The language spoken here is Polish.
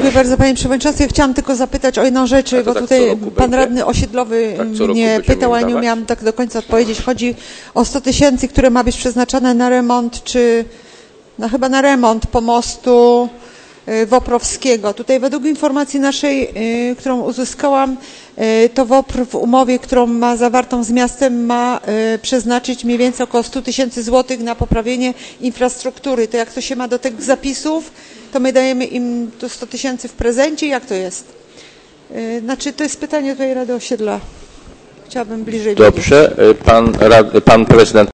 Dziękuję bardzo, panie przewodniczący. Ja chciałam tylko zapytać o jedną rzecz, bo tak tutaj pan radny Osiedlowy mnie pytał, a nie umiałam tak do końca odpowiedzieć. Chodzi o 100 000, które ma być przeznaczone na remont, czy no chyba na remont pomostu Woprowskiego. Tutaj według informacji naszej, którą uzyskałam, to WOPR w umowie, którą ma zawartą z miastem, ma przeznaczyć mniej więcej około 100 000 złotych na poprawienie infrastruktury. To jak to się ma do tych zapisów, to my dajemy im tu 100 000 w prezencie? Jak to jest? Znaczy, to jest pytanie tutaj Rady Osiedla. Chciałabym bliżej wiedzieć. Dobrze, pan prezydent.